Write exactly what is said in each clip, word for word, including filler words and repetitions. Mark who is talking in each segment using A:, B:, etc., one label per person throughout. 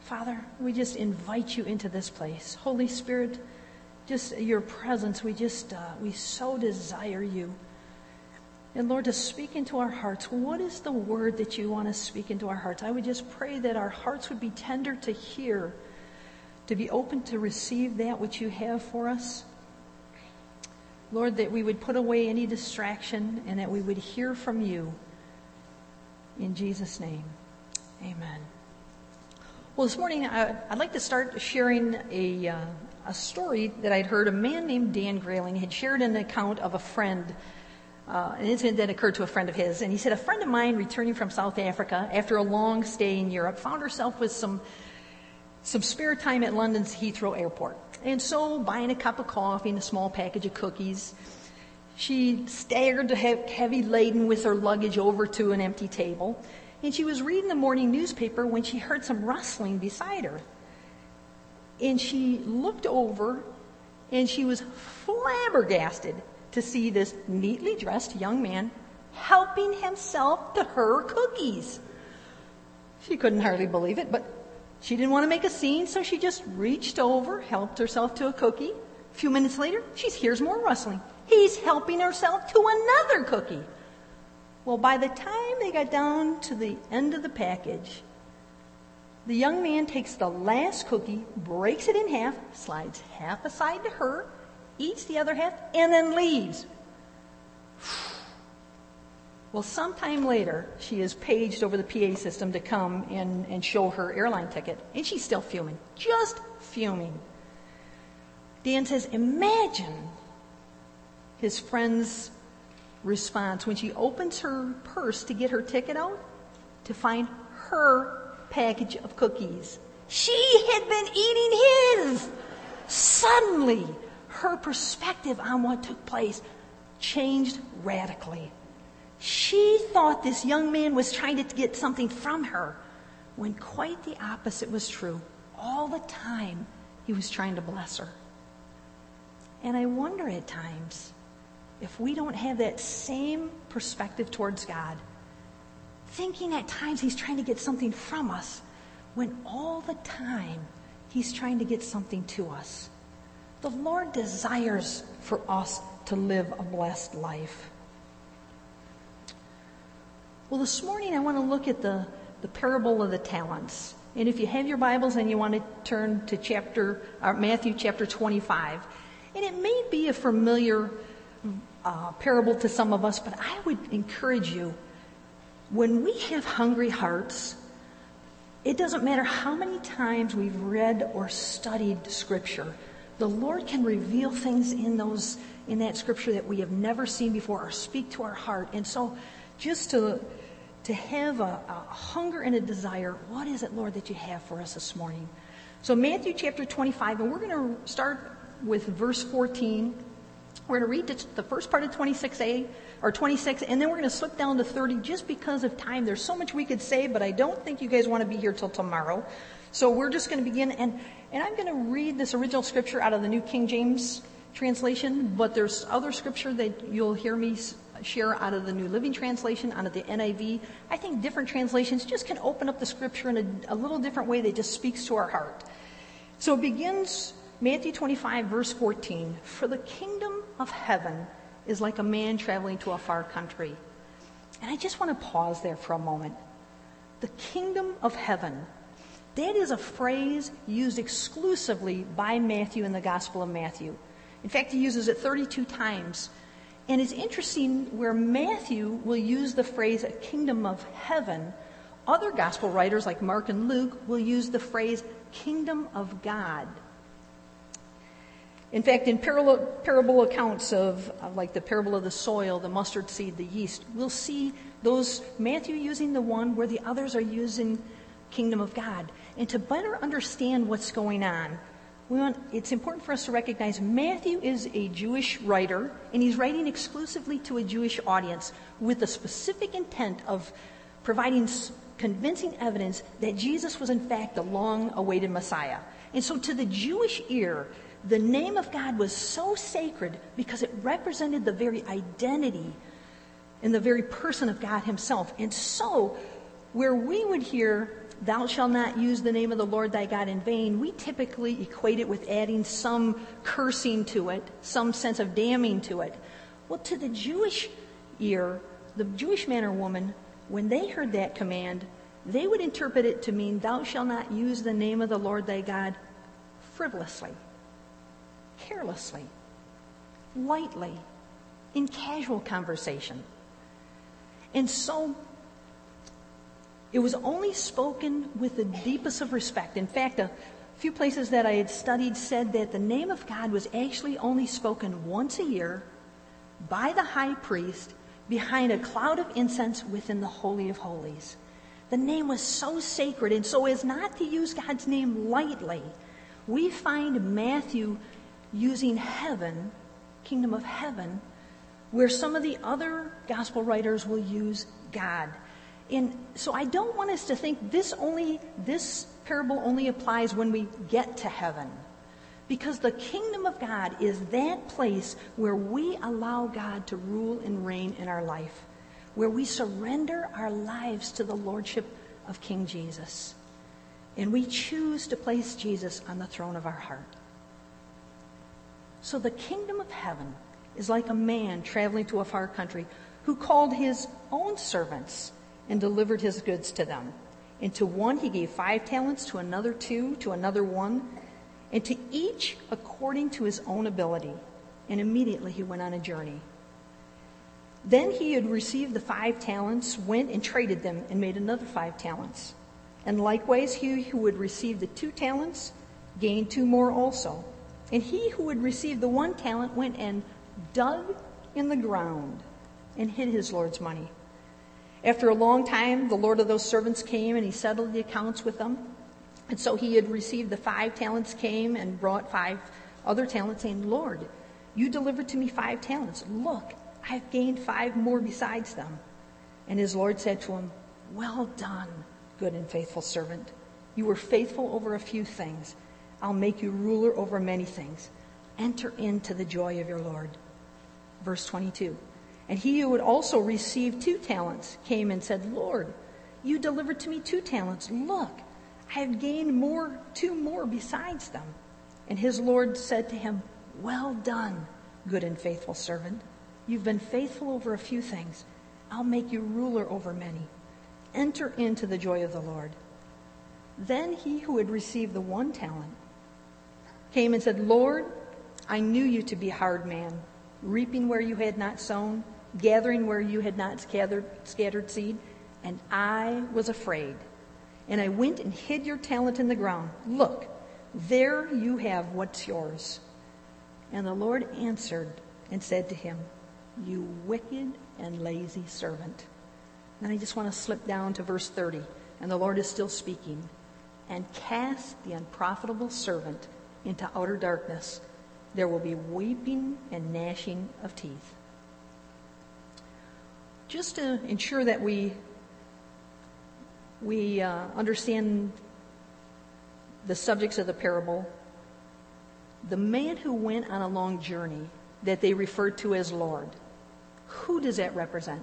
A: Father, we just invite you into this place. Holy Spirit, just your presence, we just, uh, we so desire you. And Lord, to speak into our hearts, what is the word that you want to speak into our hearts? I would just pray that our hearts would be tender to hear, to be open to receive that which you have for us. Lord, that we would put away any distraction and that we would hear from you. In Jesus' name, amen. Well, this morning I, I'd like to start sharing a, uh, a story that I'd heard. A man named Dan Grayling had shared an account of a friend, uh, an incident that occurred to a friend of his. And he said, a friend of mine returning from South Africa after a long stay in Europe found herself with some some spare time at London's Heathrow Airport. And so, buying a cup of coffee and a small package of cookies, she staggered heavy laden with her luggage over to an empty table. And she was reading the morning newspaper when she heard some rustling beside her. And she looked over, and she was flabbergasted to see this neatly dressed young man helping himself to her cookies. She couldn't hardly believe it, but she didn't want to make a scene, so she just reached over, helped herself to a cookie. A few minutes later, she hears more rustling. He's helping herself to another cookie. Well, by the time they got down to the end of the package, the young man takes the last cookie, breaks it in half, slides half aside to her, eats the other half, and then leaves. Well, sometime later, she is paged over the P A system to come and, and show her airline ticket. And she's still fuming. Just fuming. Dan says, imagine his friend's response when she opens her purse to get her ticket out to find her package of cookies. She had been eating his. Suddenly, her perspective on what took place changed radically. She thought this young man was trying to get something from her, when quite the opposite was true. All the time, he was trying to bless her. And I wonder at times if we don't have that same perspective towards God, thinking at times he's trying to get something from us, when all the time he's trying to get something to us. The Lord desires for us to live a blessed life. Well, this morning I want to look at the, the parable of the talents. And if you have your Bibles and you want to turn to chapter uh, Matthew chapter twenty-five, and it may be a familiar uh, parable to some of us, but I would encourage you, when we have hungry hearts, it doesn't matter how many times we've read or studied Scripture, the Lord can reveal things in those in that Scripture that we have never seen before or speak to our heart. And so just to to have a, a hunger and a desire, what is it, Lord, that you have for us this morning? So Matthew chapter twenty-five, and we're going to start with verse fourteen. We're going to read the first part of twenty-six a, or twenty-six, and then we're going to slip down to thirty just because of time. There's so much we could say, but I don't think you guys want to be here till tomorrow. So we're just going to begin, and, and I'm going to read this original scripture out of the New King James translation, but there's other scripture that you'll hear me share out of the New Living Translation, out of the N I V. I think different translations just can open up the scripture in a, a little different way that just speaks to our heart. So it begins, Matthew twenty-five, verse fourteen. For the kingdom of heaven is like a man traveling to a far country. And I just want to pause there for a moment. The kingdom of heaven. That is a phrase used exclusively by Matthew in the Gospel of Matthew. In fact, he uses it thirty-two times. And it's interesting where Matthew will use the phrase a kingdom of heaven. Other gospel writers like Mark and Luke will use the phrase kingdom of God. In fact, in parable, parable accounts of, of like the parable of the soil, the mustard seed, the yeast, we'll see those Matthew using the one where the others are using kingdom of God. And to better understand what's going on, We want, it's important for us to recognize Matthew is a Jewish writer, and he's writing exclusively to a Jewish audience with the specific intent of providing convincing evidence that Jesus was in fact the long-awaited Messiah. And so to the Jewish ear, the name of God was so sacred because it represented the very identity and the very person of God himself. And so where we would hear thou shalt not use the name of the Lord thy God in vain, we typically equate it with adding some cursing to it, some sense of damning to it. Well, to the Jewish ear, the Jewish man or woman, when they heard that command, they would interpret it to mean, thou shalt not use the name of the Lord thy God frivolously, carelessly, lightly, in casual conversation. And so, it was only spoken with the deepest of respect. In fact, a few places that I had studied said that the name of God was actually only spoken once a year by the high priest behind a cloud of incense within the Holy of Holies. The name was so sacred, and so as not to use God's name lightly, we find Matthew using heaven, kingdom of heaven, where some of the other gospel writers will use God. And so I don't want us to think this only, this parable only applies when we get to heaven. Because the kingdom of God is that place where we allow God to rule and reign in our life, where we surrender our lives to the lordship of King Jesus. And we choose to place Jesus on the throne of our heart. So the kingdom of heaven is like a man traveling to a far country who called his own servants and delivered his goods to them. And to one he gave five talents, to another two, to another one, and to each according to his own ability. And immediately he went on a journey. Then he who had received the five talents went and traded them and made another five talents. And likewise he who had received the two talents gained two more also. And he who had received the one talent went and dug in the ground and hid his Lord's money. After a long time, the Lord of those servants came and he settled the accounts with them. And so he had received the five talents, came and brought five other talents, saying, Lord, you delivered to me five talents. Look, I have gained five more besides them. And his Lord said to him, well done, good and faithful servant. You were faithful over a few things. I'll make you ruler over many things. Enter into the joy of your Lord. Verse twenty-two. And he who had also received two talents came and said, Lord, you delivered to me two talents. Look, I have gained more, two more besides them. And his Lord said to him, well done, good and faithful servant. You've been faithful over a few things. I'll make you ruler over many. Enter into the joy of the Lord. Then he who had received the one talent came and said, Lord, I knew you to be a hard man, reaping where you had not sown, gathering where you had not scattered, scattered seed, and I was afraid. And I went and hid your talent in the ground. Look, there you have what's yours. And the Lord answered and said to him, you wicked and lazy servant. Then I just want to slip down to verse thirty, and the Lord is still speaking. And cast the unprofitable servant into outer darkness. There will be weeping and gnashing of teeth. Just to ensure that we we uh, understand the subjects of the parable, the man who went on a long journey that they referred to as Lord, who does that represent?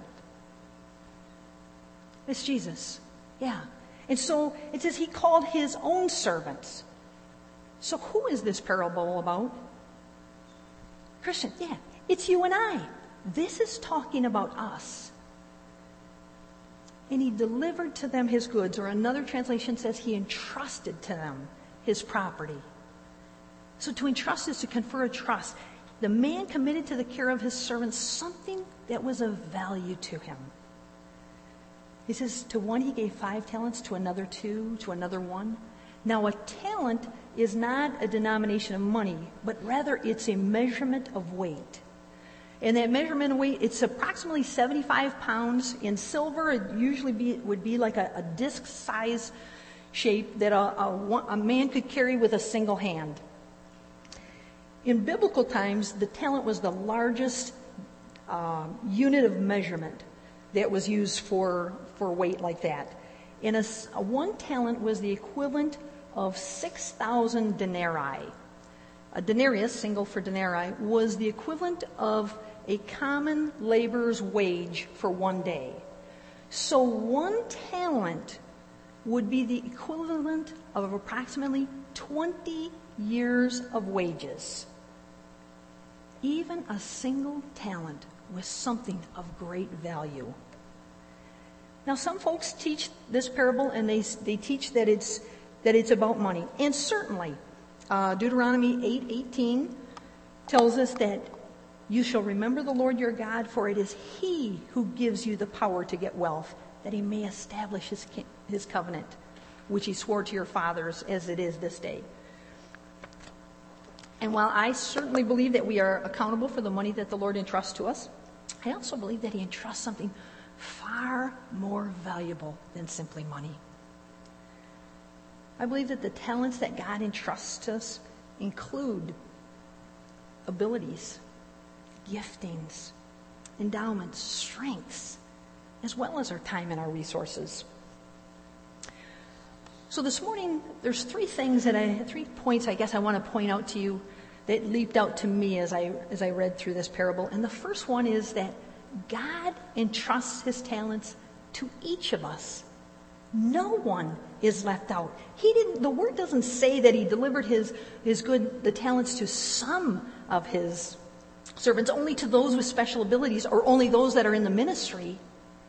A: It's Jesus. Yeah. And so it says he called his own servants. So who is this parable about? Christian, yeah, it's you and I. This is talking about us. And he delivered to them his goods, or another translation says he entrusted to them his property. So to entrust is to confer a trust. The man committed to the care of his servants something that was of value to him. He says, to one he gave five talents, to another two, to another one. Now a talent is not a denomination of money, but rather it's a measurement of weight. And that measurement of weight, it's approximately seventy-five pounds. In silver, it usually be, would be like a, a disc size shape that a, a, a man could carry with a single hand. In biblical times, the talent was the largest uh, unit of measurement that was used for, for weight like that. And a, a one talent was the equivalent of six thousand denarii. A denarius, single for denarii, was the equivalent of a common laborer's wage for one day. So one talent would be the equivalent of approximately twenty years of wages. Even a single talent was something of great value. Now, some folks teach this parable, and they they teach that it's that it's about money. And certainly, uh, Deuteronomy eight eighteen tells us that you shall remember the Lord your God, for it is He who gives you the power to get wealth, that He may establish His His covenant, which He swore to your fathers, as it is this day. And while I certainly believe that we are accountable for the money that the Lord entrusts to us, I also believe that He entrusts something far more valuable than simply money. I believe that the talents that God entrusts to us include abilities, giftings, endowments, strengths, as well as our time and our resources. So this morning, there's three things that I, three points I guess I want to point out to you that leaped out to me as I as I read through this parable. And the first one is that God entrusts His talents to each of us. No one is left out. He didn't. The word doesn't say that He delivered His His good the talents to some of His servants, only to those with special abilities, or only those that are in the ministry.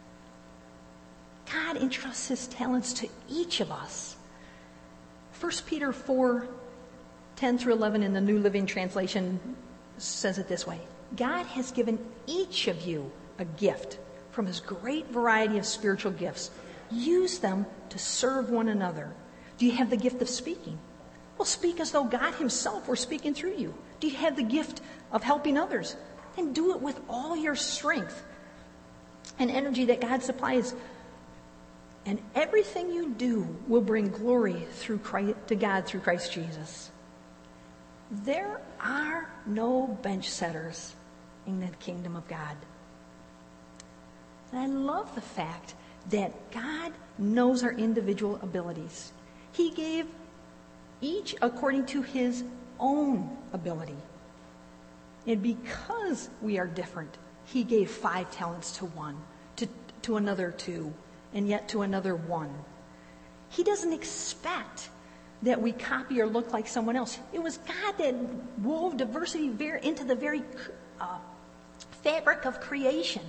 A: God entrusts His talents to each of us. First Peter four, ten through eleven in the New Living Translation says it this way. God has given each of you a gift from His great variety of spiritual gifts. Use them to serve one another. Do you have the gift of speaking? Well, speak as though God Himself were speaking through you. Do you have the gift of helping others? Then do it with all your strength and energy that God supplies. And everything you do will bring glory through Christ, to God through Christ Jesus. There are no bench setters in the kingdom of God. And I love the fact that God knows our individual abilities. He gave each according to His own ability. And because we are different, He gave five talents to one, to, to another two, and yet to another one. He doesn't expect that we copy or look like someone else. It was God that wove diversity into the very uh, fabric of creation.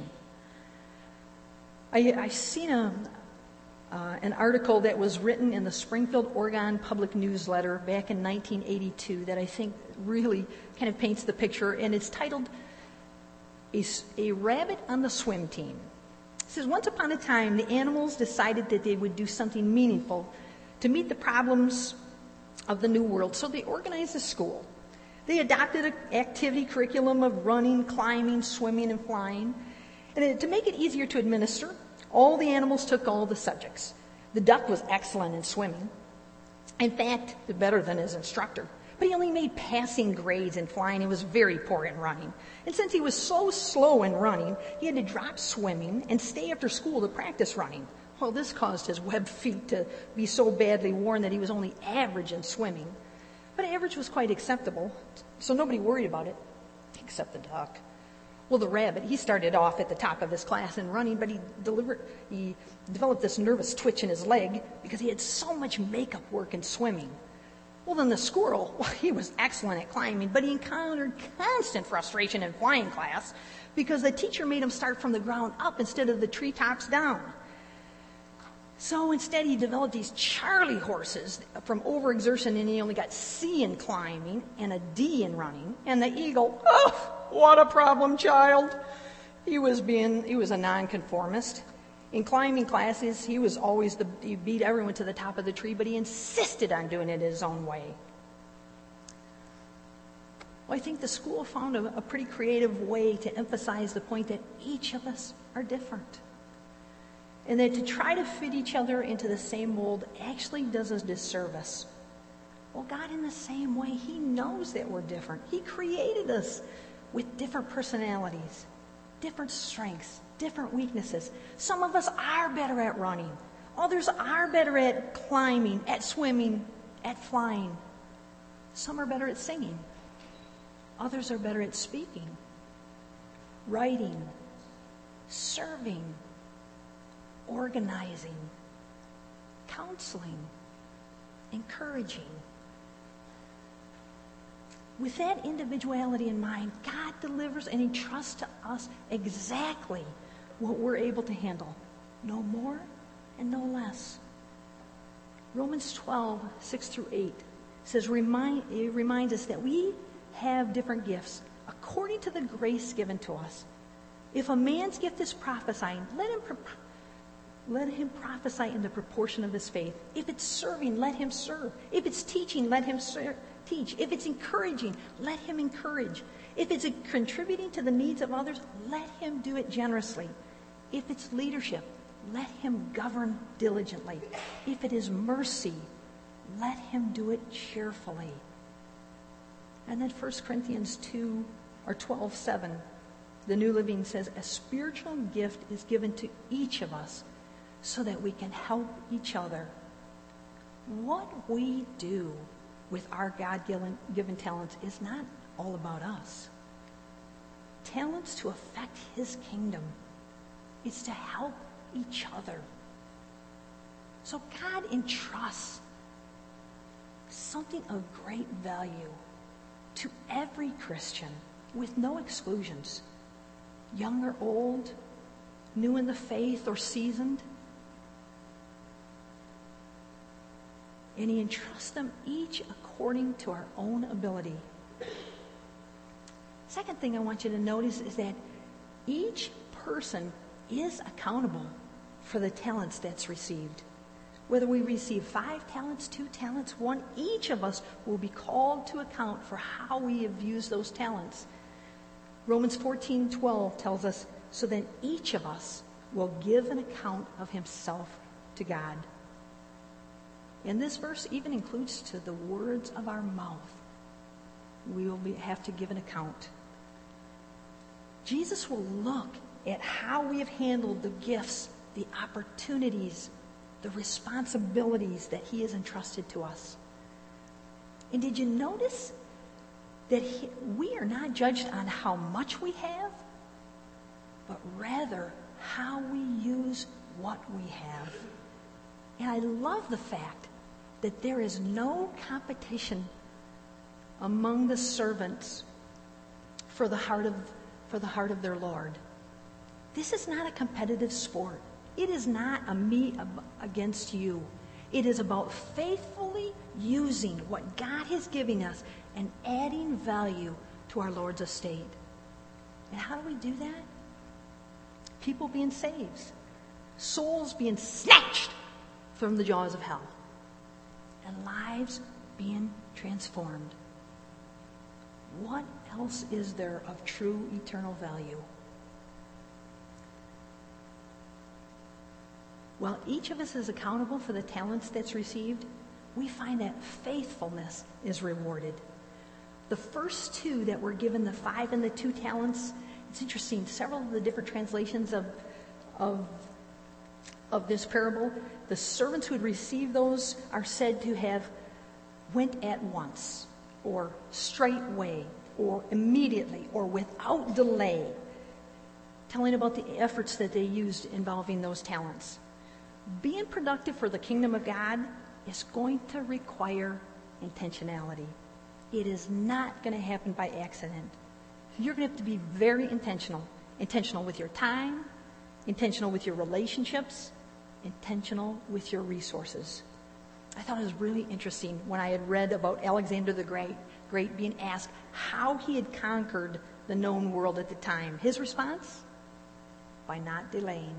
A: I, I've seen a, uh, an article that was written in the Springfield, Oregon Public Newsletter back in nineteen eighty-two that I think really kind of paints the picture, and it's titled A, a Rabbit on the Swim Team. It says, once upon a time, the animals decided that they would do something meaningful to meet the problems of the new world, so they organized a school. They adopted an activity curriculum of running, climbing, swimming, and flying. And to make it easier to administer, all the animals took all the subjects. The duck was excellent in swimming. In fact, better than his instructor. But he only made passing grades in flying and was very poor in running. And since he was so slow in running, he had to drop swimming and stay after school to practice running. Well, this caused his webbed feet to be so badly worn that he was only average in swimming. But average was quite acceptable, so nobody worried about it, except the duck. Well, the rabbit, he started off at the top of his class in running, but he delivered, he developed this nervous twitch in his leg because he had so much makeup work in swimming. Well, then the squirrel, well, he was excellent at climbing, but he encountered constant frustration in flying class because the teacher made him start from the ground up instead of the treetops down. So instead he developed these Charlie horses from overexertion, and he only got C in climbing and a D in running. And the eagle, oh, what a problem child. He was being, he was a nonconformist. In climbing classes, he was always the, he beat everyone to the top of the tree, but he insisted on doing it his own way. Well, I think the school found a, a pretty creative way to emphasize the point that each of us are different. And that to try to fit each other into the same mold actually does us disservice. Well, God, in the same way, He knows that we're different. He created us with different personalities, different strengths, different weaknesses. Some of us are better at running. Others are better at climbing, at swimming, at flying. Some are better at singing. Others are better at speaking, writing, serving, organizing, counseling, encouraging. With that individuality in mind, God delivers and entrusts to us exactly what we're able to handle. No more and no less. Romans twelve, six through eight says, remind, it reminds us that we have different gifts according to the grace given to us. If a man's gift is prophesying, let him, let him prophesy in the proportion of his faith. If it's serving, let him serve. If it's teaching, let him ser- teach. If it's encouraging, let him encourage. If it's contributing to the needs of others, let him do it generously. If it's leadership, let him govern diligently. If it is mercy, let him do it cheerfully. And then First Corinthians two or twelve seven, the New Living says, a spiritual gift is given to each of us so that we can help each other. What we do with our God-given given talents is not all about us. Talents to affect his kingdom. It's to help each other. So God entrusts something of great value to every Christian with no exclusions, young or old, new in the faith or seasoned. And he entrusts them each according to our own ability. Second thing I want you to notice is that each person is accountable for the talents that's received. Whether we receive five talents, two talents, one, each of us will be called to account for how we have used those talents. Romans fourteen twelve tells us, so then each of us will give an account of himself to God. And this verse even includes to the words of our mouth. We will be, have to give an account. Jesus will look at how we have handled the gifts, the opportunities, the responsibilities that he has entrusted to us. And did you notice that he, we are not judged on how much we have, but rather how we use what we have? And I love the fact that there is no competition among the servants for the heart of, for the heart of their Lord. This is not a competitive sport. It is not a me against you. It is about faithfully using what God is giving us and adding value to our Lord's estate. And how do we do that? People being saved. Souls being snatched from the jaws of hell. And lives being transformed. What else is there of true eternal value? While each of us is accountable for the talents that's received, we find that faithfulness is rewarded. The first two that were given, the five and the two talents, it's interesting. Several of the different translations of, of, of this parable, the servants who had received those are said to have went at once, or straightway, or immediately, or without delay, telling about the efforts that they used involving those talents. Being productive for the kingdom of God is going to require intentionality. It is not going to happen by accident. You're going to have to be very intentional. Intentional with your time, intentional with your relationships, intentional with your resources. I thought it was really interesting when I had read about Alexander the Great, Great being asked how he had conquered the known world at the time. His response? By not delaying.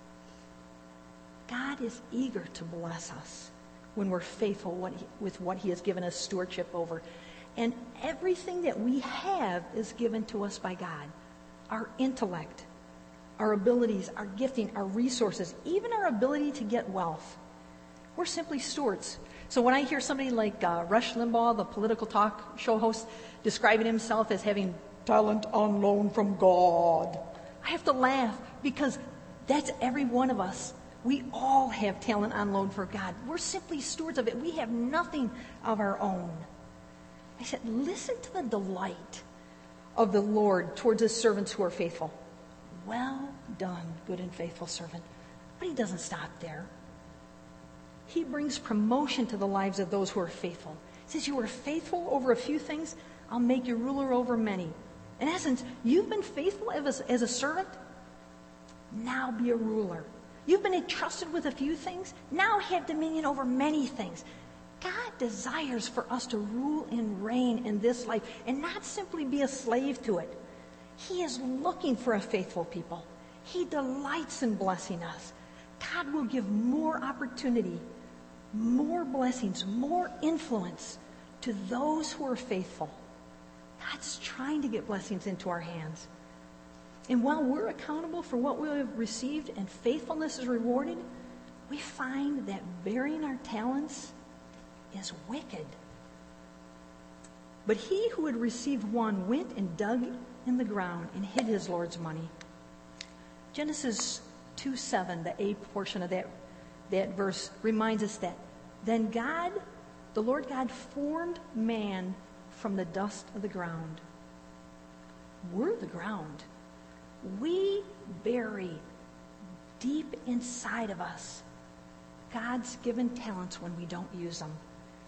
A: God is eager to bless us when we're faithful with what he has given us stewardship over. And everything that we have is given to us by God. Our intellect, our abilities, our gifting, our resources, even our ability to get wealth. We're simply stewards. So when I hear somebody like uh, Rush Limbaugh, the political talk show host, describing himself as having talent on loan from God, I have to laugh because that's every one of us. We all have talent on loan for God. We're simply stewards of it. We have nothing of our own. I said, listen to the delight of the Lord towards his servants who are faithful. Well done, good and faithful servant. But he doesn't stop there. He brings promotion to the lives of those who are faithful. He says, you are faithful over a few things, I'll make you ruler over many. In essence, you've been faithful as a, as a servant, now be a ruler. You've been entrusted with a few things, now have dominion over many things. God desires for us to rule and reign in this life and not simply be a slave to it. He is looking for a faithful people. He delights in blessing us. God will give more opportunity, more blessings, more influence to those who are faithful. God's trying to get blessings into our hands. And while we're accountable for what we have received and faithfulness is rewarded, we find that bearing our talents is wicked. But he who had received one went and dug in the ground and hid his Lord's money. Genesis two seven, the eighth portion of that, that verse, reminds us that then God, the Lord God, formed man from the dust of the ground. We're the ground. We bury deep inside of us God's given talents when we don't use them.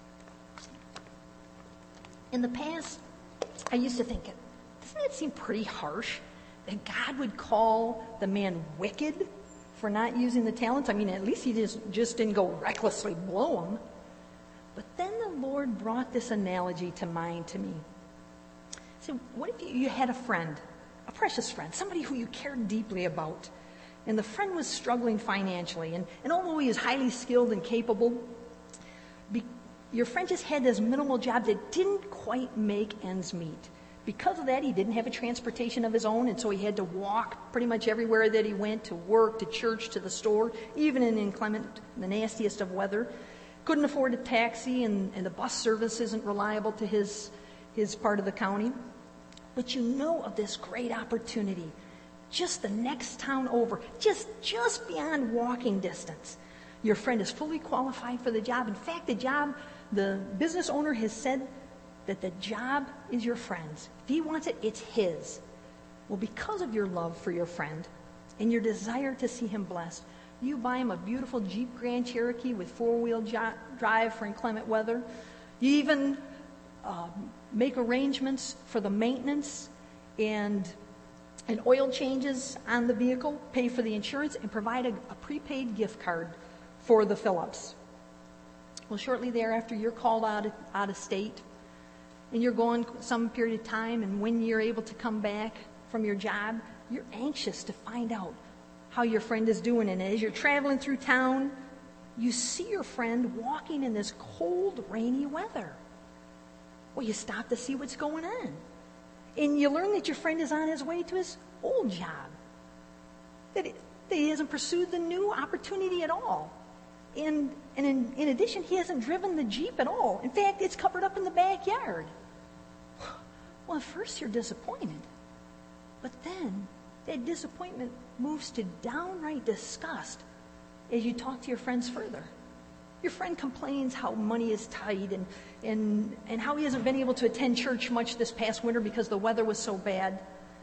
A: In the past, I used to think, doesn't it seem pretty harsh that God would call the man wicked for not using the talents? I mean, at least he just, just didn't go recklessly blow them. But then the Lord brought this analogy to mind to me. So what if you, you had a friend, a precious friend, somebody who you cared deeply about, and the friend was struggling financially, and, and although he is highly skilled and capable, be, your friend just had this minimal job that didn't quite make ends meet. Because of that, he didn't have a transportation of his own, and so he had to walk pretty much everywhere that he went, to work, to church, to the store, even in inclement, the nastiest of weather. Couldn't afford a taxi, and, and the bus service isn't reliable to his, his part of the county. But you know of this great opportunity, just the next town over, just, just beyond walking distance. Your friend is fully qualified for the job. In fact, the job, the business owner has said that the job is your friend's. If he wants it, it's his. Well, because of your love for your friend and your desire to see him blessed, you buy him a beautiful Jeep Grand Cherokee with four-wheel jo- drive for inclement weather. You even uh, make arrangements for the maintenance and, and oil changes on the vehicle, pay for the insurance, and provide a, a prepaid gift card for the fill-ups. Well, shortly thereafter, you're called out of, out of state, and you're gone some period of time, and when you're able to come back from your job, you're anxious to find out how your friend is doing. And as you're traveling through town, you see your friend walking in this cold, rainy weather. Well, you stop to see what's going on. And you learn that your friend is on his way to his old job, that, it, that he hasn't pursued the new opportunity at all. And, and in, in addition, he hasn't driven the Jeep at all. In fact, it's covered up in the backyard. Well, at first you're disappointed. But then that disappointment moves to downright disgust as you talk to your friends further. Your friend complains how money is tight and, and, and how he hasn't been able to attend church much this past winter because the weather was so bad.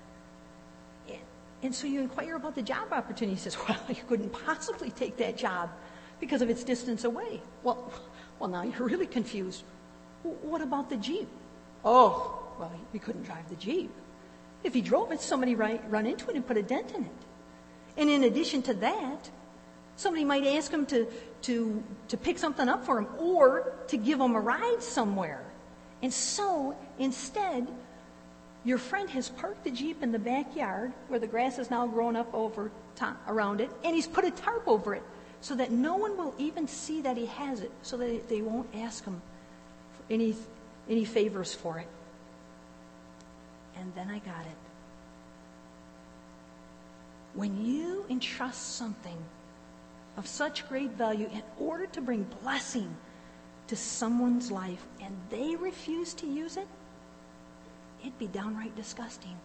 A: And, and so you inquire about the job opportunity. He says, well, you couldn't possibly take that job because of its distance away. Well, well, now you're really confused. What about the Jeep? Oh, well, he couldn't drive the Jeep. If he drove it, somebody might run into it and put a dent in it. And in addition to that, somebody might ask him to, to, to pick something up for him or to give him a ride somewhere. And so, instead, your friend has parked the Jeep in the backyard where the grass is now grown up over top, around it, and he's put a tarp over it so that no one will even see that he has it, so that they won't ask him for any, any favors for it. And then I got it. When you entrust something of such great value in order to bring blessing to someone's life and they refuse to use it, it'd be downright disgusting.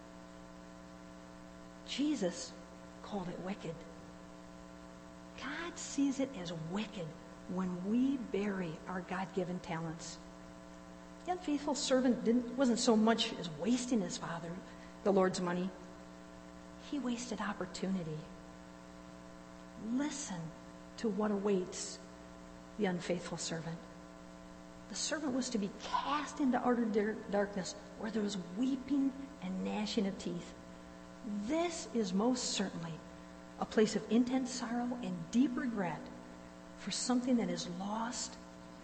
A: Jesus called it wicked. God sees it as wicked when we bury our God-given talents. The unfaithful servant didn't, wasn't so much as wasting his father, the Lord's money. He wasted opportunity. Listen to what awaits the unfaithful servant. The servant was to be cast into utter darkness where there was weeping and gnashing of teeth. This is most certainly a place of intense sorrow and deep regret for something that is lost,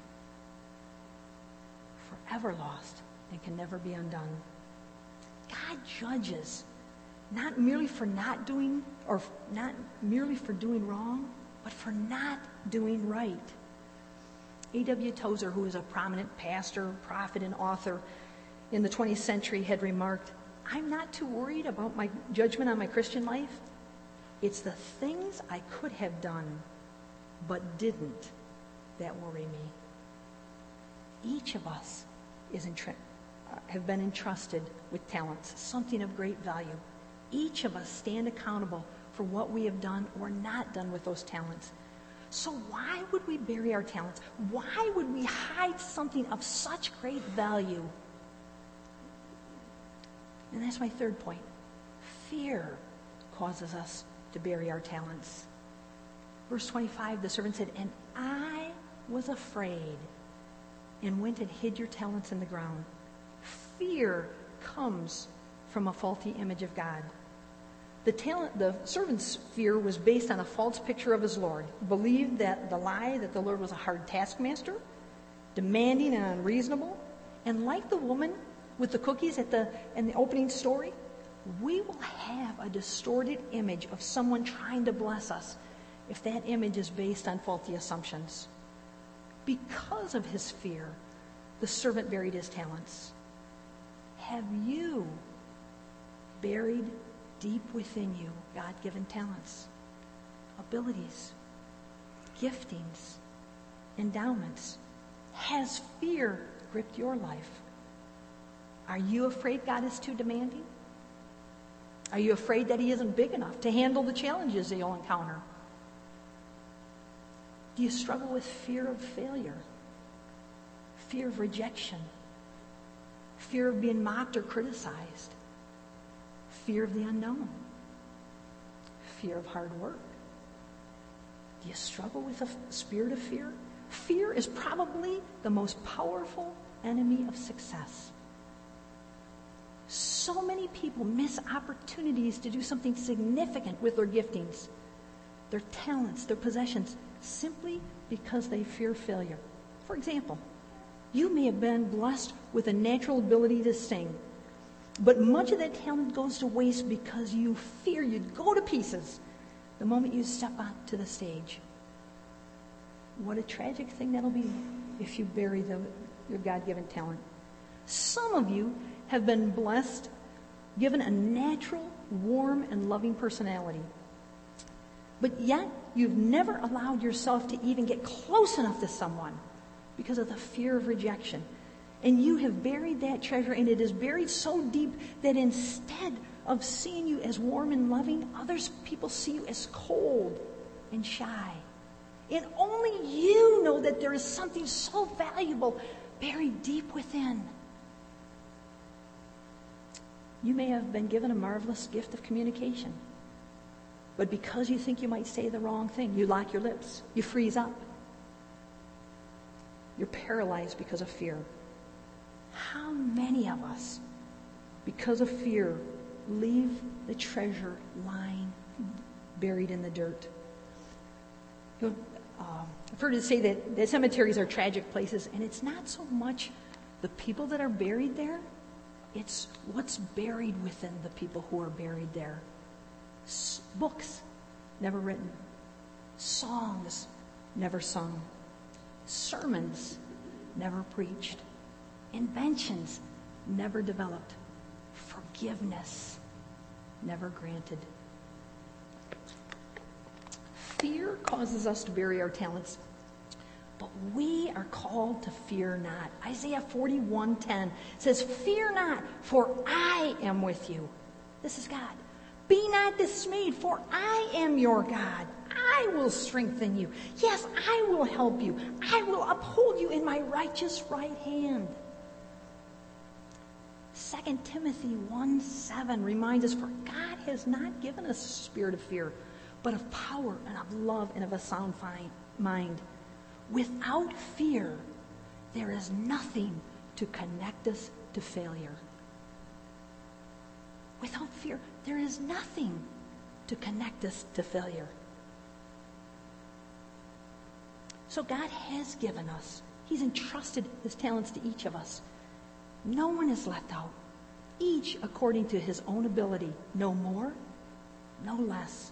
A: forever lost, and can never be undone. God judges not merely for not doing, or not merely for doing wrong, but for not doing right. A W Tozer, who is a prominent pastor, prophet, and author in the twentieth century, had remarked, "I'm not too worried about my judgment on my Christian life. It's the things I could have done but didn't that worry me." Each of us is entra- uh, have been entrusted with talents, something of great value. Each of us stand accountable for what we have done or not done with those talents. So why would we bury our talents? Why would we hide something of such great value? And that's my third point. Fear causes us to bury our talents. Verse twenty-five, the servant said, "And I was afraid and went and hid your talents in the ground." Fear comes from a faulty image of God. The, talent, the servant's fear was based on a false picture of his Lord. He believed that the lie that the Lord was a hard taskmaster, demanding and unreasonable. And like the woman with the cookies at the in the opening story, we will have a distorted image of someone trying to bless us if that image is based on faulty assumptions. Because of his fear, the servant buried his talents. Have you buried deep within you God-given talents, abilities, giftings, endowments? Has fear gripped your life? Are you afraid God is too demanding? Are you afraid that he isn't big enough to handle the challenges that you'll encounter? Do you struggle with fear of failure? Fear of rejection? Fear of being mocked or criticized? Fear of the unknown? Fear of hard work? Do you struggle with a spirit of fear? Fear is probably the most powerful enemy of success. So many people miss opportunities to do something significant with their giftings, their talents, their possessions, simply because they fear failure. For example, you may have been blessed with a natural ability to sing, but much of that talent goes to waste because you fear you'd go to pieces the moment you step onto the stage. What a tragic thing that'll be if you bury the, your God-given talent. Some of you have been blessed, given a natural, warm, and loving personality. But yet, you've never allowed yourself to even get close enough to someone because of the fear of rejection. And you have buried that treasure, and it is buried so deep that instead of seeing you as warm and loving, others people see you as cold and shy. And only you know that there is something so valuable buried deep within. You may have been given a marvelous gift of communication, but because you think you might say the wrong thing, you lock your lips, you freeze up. You're paralyzed because of fear. How many of us, because of fear, leave the treasure lying buried in the dirt? You know, uh, I've heard it say that, that cemeteries are tragic places, and it's not so much the people that are buried there, it's what's buried within the people who are buried there. S- books never written, songs never sung, sermons never preached, inventions never developed, forgiveness never granted. Fear causes us to bury our talents, but we are called to fear not. Isaiah forty-one ten says, "Fear not, for I am with you." This is God. "Be not dismayed, for I am your God. I will strengthen you. Yes, I will help you. I will uphold you in my righteous right hand." Second Timothy one seven reminds us, "For God has not given us a spirit of fear, but of power and of love and of a sound mind." Without fear, there is nothing to connect us to failure. Without fear, there is nothing to connect us to failure. So God has given us, He's entrusted His talents to each of us. No one is left out. Each according to his own ability. No more, no less.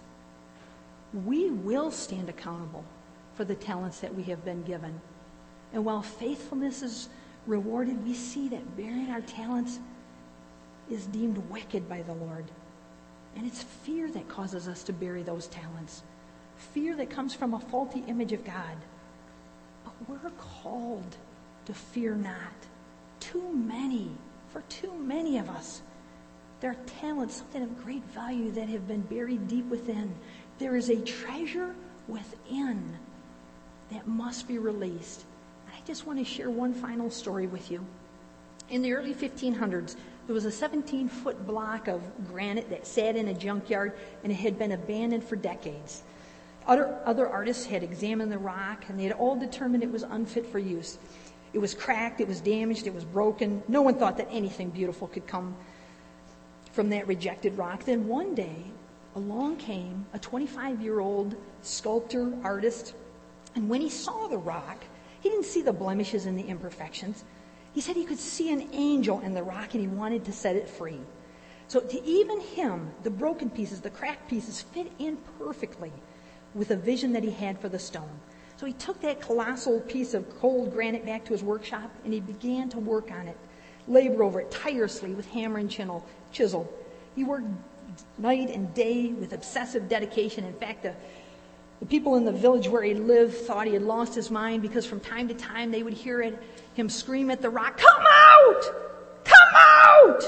A: We will stand accountable for the talents that we have been given. And while faithfulness is rewarded, we see that bearing our talents is deemed wicked by the Lord. And it's fear that causes us to bury those talents. Fear that comes from a faulty image of God. But we're called to fear not. Too many, for too many of us, there are talents, something of great value that have been buried deep within. There is a treasure within that must be released. I just want to share one final story with you. In the early fifteen hundreds, there was a seventeen-foot block of granite that sat in a junkyard, and it had been abandoned for decades. Other, other artists had examined the rock, and they had all determined it was unfit for use. It was cracked, it was damaged, it was broken. No one thought that anything beautiful could come from that rejected rock. Then one day, along came a twenty-five-year-old sculptor, artist, and when he saw the rock, he didn't see the blemishes and the imperfections. He said he could see an angel in the rock, and he wanted to set it free. So to even him, the broken pieces, the cracked pieces fit in perfectly with a vision that he had for the stone. So he took that colossal piece of cold granite back to his workshop, and he began to work on it, labor over it tirelessly with hammer and chisel. He worked night and day with obsessive dedication. In fact, the, the people in the village where he lived thought he had lost his mind, because from time to time they would hear it, him scream at the rock, "Come out! Come out!"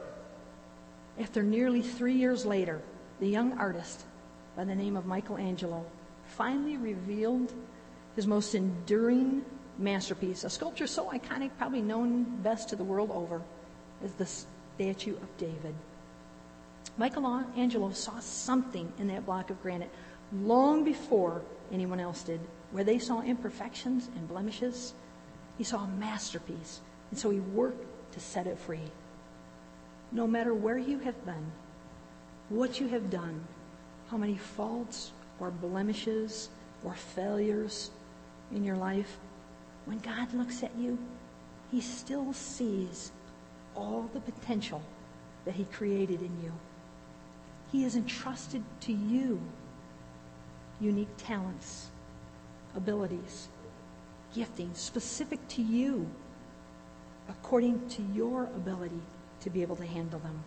A: After nearly three years later, the young artist by the name of Michelangelo finally revealed his most enduring masterpiece, a sculpture so iconic, probably known best to the world over as the Statue of David. Michelangelo saw something in that block of granite long before anyone else did. Where they saw imperfections and blemishes, he saw a masterpiece, and so he worked to set it free. No matter where you have been, what you have done, how many faults or blemishes or failures in your life, when God looks at you, He still sees all the potential that He created in you. He has entrusted to you unique talents, abilities, giftings, specific to you, according to your ability to be able to handle them.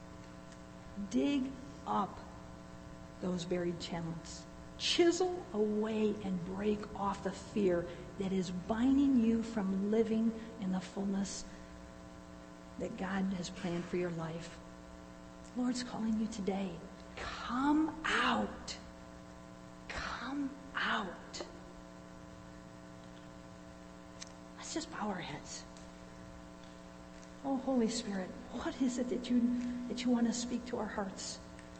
A: Dig up those buried talents. Chisel away and break off the fear that is binding you from living in the fullness that God has planned for your life. The Lord's calling you today. Come out. Come out. Let's just bow our heads. Oh, Holy Spirit, what is it that you that you want to speak to our hearts?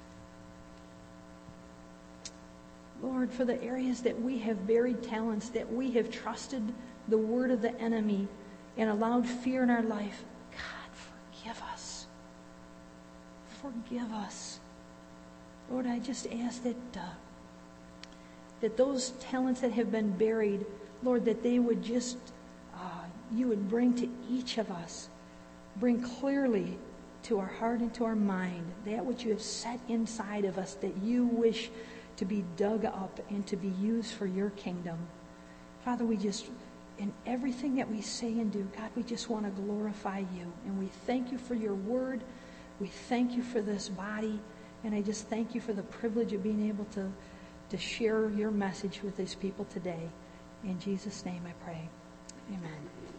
A: Lord, for the areas that we have buried talents, that we have trusted the word of the enemy and allowed fear in our life, God, forgive us. Forgive us. Lord, I just ask that uh, that those talents that have been buried, Lord, that they would just, uh, you would bring to each of us, bring clearly to our heart and to our mind that which you have set inside of us that you wish to be dug up and to be used for your kingdom. Father, we just, in everything that we say and do, God, we just want to glorify you. And we thank you for your word. We thank you for this body. And I just thank you for the privilege of being able to, to share your message with these people today. In Jesus' name I pray. Amen.